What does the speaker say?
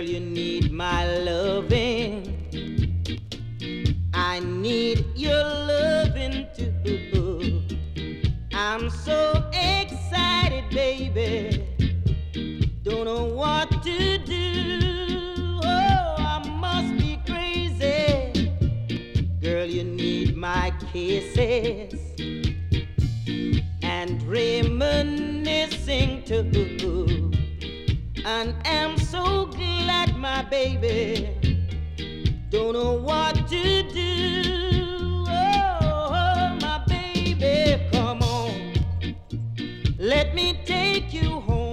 you need my loving. I need your loving too. I'm so excited, baby. Don't know what to do. Oh, I must be crazy. Girl, you need my kisses and reminiscing too. And I'm so glad, my baby. Don't know what to do. Oh, my baby, come on. Let me take you home.